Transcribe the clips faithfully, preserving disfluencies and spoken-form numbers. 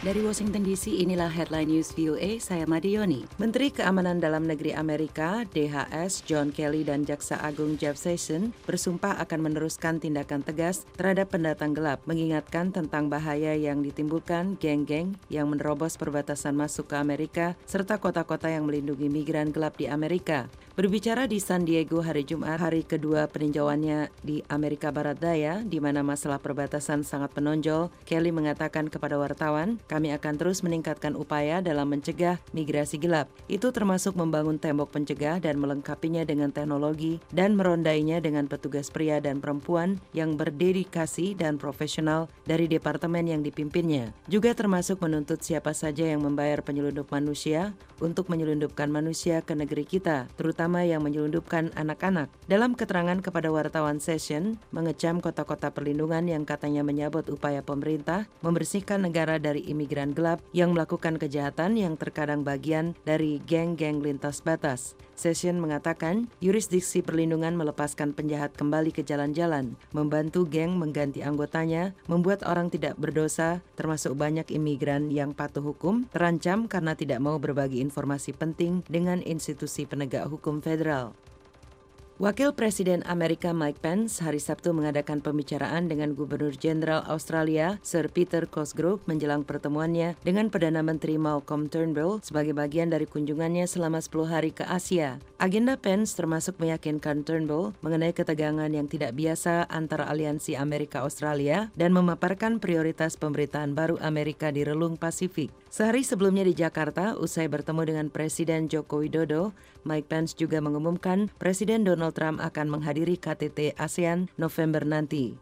Dari Washington D C, inilah Headline News V O A, saya Madioni. Menteri Keamanan Dalam Negeri Amerika, D H S, John Kelly dan Jaksa Agung Jeff Sessions bersumpah akan meneruskan tindakan tegas terhadap pendatang gelap, mengingatkan tentang bahaya yang ditimbulkan geng-geng yang menerobos perbatasan masuk ke Amerika, serta kota-kota yang melindungi migran gelap di Amerika. Berbicara di San Diego hari Jumat, hari kedua peninjauannya di Amerika Barat Daya, di mana masalah perbatasan sangat menonjol, Kelly mengatakan kepada wartawan, kami akan terus meningkatkan upaya dalam mencegah migrasi gelap. Itu termasuk membangun tembok pencegah dan melengkapinya dengan teknologi dan merondainya dengan petugas pria dan perempuan yang berdedikasi dan profesional dari departemen yang dipimpinnya. Juga termasuk menuntut siapa saja yang membayar penyelundup manusia untuk menyelundupkan manusia ke negeri kita, terutama yang menyelundupkan anak-anak. Dalam keterangan kepada wartawan, Sessions mengecam kota-kota perlindungan yang katanya menyabot upaya pemerintah membersihkan negara dari imigran gelap yang melakukan kejahatan yang terkadang bagian dari geng-geng lintas batas. Sessions mengatakan yurisdiksi perlindungan melepaskan penjahat kembali ke jalan-jalan, membantu geng mengganti anggotanya, membuat orang tidak berdosa, termasuk banyak imigran yang patuh hukum, terancam karena tidak mau berbagi informasi penting dengan institusi penegak hukum federal. Wakil Presiden Amerika Mike Pence hari Sabtu mengadakan pembicaraan dengan Gubernur Jenderal Australia Sir Peter Cosgrove menjelang pertemuannya dengan Perdana Menteri Malcolm Turnbull sebagai bagian dari kunjungannya selama sepuluh hari ke Asia. Agenda Pence termasuk meyakinkan Turnbull mengenai ketegangan yang tidak biasa antara aliansi Amerika-Australia dan memaparkan prioritas pemerintahan baru Amerika di relung Pasifik. Sehari sebelumnya di Jakarta, usai bertemu dengan Presiden Joko Widodo, Mike Pence juga mengumumkan Presiden Donald Trump akan menghadiri K T T ASEAN November nanti.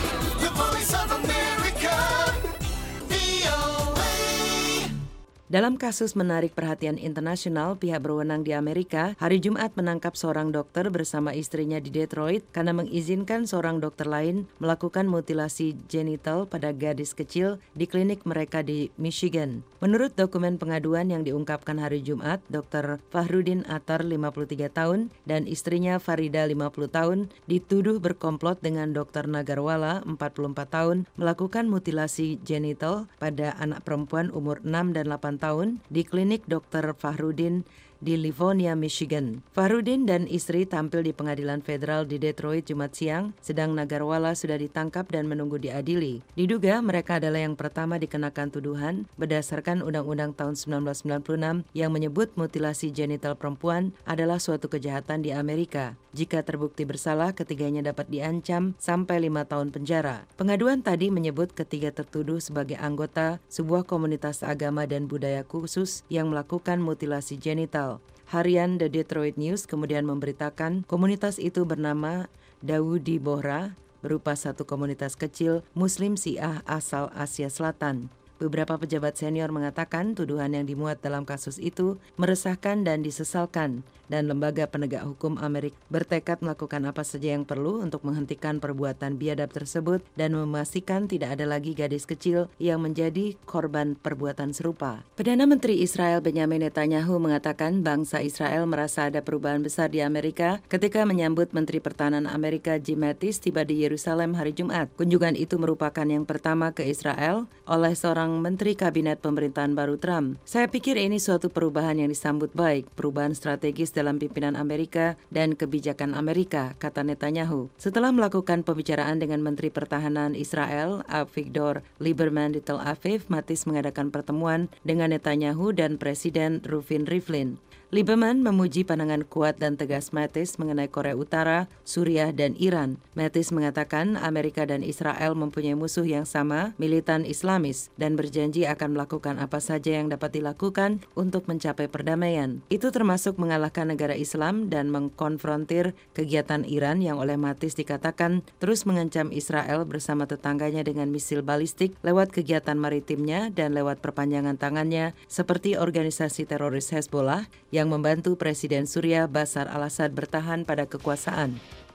Dalam kasus menarik perhatian internasional, pihak berwenang di Amerika hari Jumat menangkap seorang dokter bersama istrinya di Detroit karena mengizinkan seorang dokter lain melakukan mutilasi genital pada gadis kecil di klinik mereka di Michigan. Menurut dokumen pengaduan yang diungkapkan hari Jumat, Dokter Fahrudin Attar lima puluh tiga tahun dan istrinya Farida lima puluh tahun dituduh berkomplot dengan Dokter Nagarwala empat puluh empat tahun melakukan mutilasi genital pada anak perempuan umur enam dan delapan tahun di klinik Dokter Fahrudin di Livonia, Michigan. Fahrudin dan istri tampil di pengadilan federal di Detroit Jumat siang, sedang Nagarwala sudah ditangkap dan menunggu diadili. Diduga mereka adalah yang pertama dikenakan tuduhan berdasarkan Undang-Undang tahun sembilan belas sembilan puluh enam yang menyebut mutilasi genital perempuan adalah suatu kejahatan di Amerika. Jika terbukti bersalah, ketiganya dapat diancam sampai lima tahun penjara. Pengaduan tadi menyebut ketiga tertuduh sebagai anggota sebuah komunitas agama dan budaya khusus yang melakukan mutilasi genital. Harian The Detroit News kemudian memberitakan komunitas itu bernama Dawoodi Bohra, berupa satu komunitas kecil Muslim Syiah asal Asia Selatan. Beberapa pejabat senior mengatakan tuduhan yang dimuat dalam kasus itu meresahkan dan disesalkan, dan lembaga penegak hukum Amerika bertekad melakukan apa saja yang perlu untuk menghentikan perbuatan biadab tersebut dan memastikan tidak ada lagi gadis kecil yang menjadi korban perbuatan serupa. Perdana Menteri Israel Benjamin Netanyahu mengatakan bangsa Israel merasa ada perubahan besar di Amerika ketika menyambut Menteri Pertahanan Amerika Jim Mattis tiba di Yerusalem hari Jumat. Kunjungan itu merupakan yang pertama ke Israel oleh seorang Menteri Kabinet Pemerintahan baru Trump. Saya pikir ini suatu perubahan yang disambut baik, perubahan strategis dalam pimpinan Amerika dan kebijakan Amerika, kata Netanyahu. Setelah melakukan pembicaraan dengan Menteri Pertahanan Israel, Avigdor Lieberman di Tel Aviv, Mattis mengadakan pertemuan dengan Netanyahu dan Presiden Reuven Rivlin. Lieberman memuji pandangan kuat dan tegas Mattis mengenai Korea Utara, Suriah, dan Iran. Mattis mengatakan Amerika dan Israel mempunyai musuh yang sama, militan Islamis, dan berjanji akan melakukan apa saja yang dapat dilakukan untuk mencapai perdamaian. Itu termasuk mengalahkan negara Islam dan mengkonfrontir kegiatan Iran yang oleh Mattis dikatakan terus mengancam Israel bersama tetangganya dengan misil balistik lewat kegiatan maritimnya dan lewat perpanjangan tangannya seperti organisasi teroris Hezbollah yang membantu Presiden Suriah Bashar al-Assad bertahan pada kekuasaan.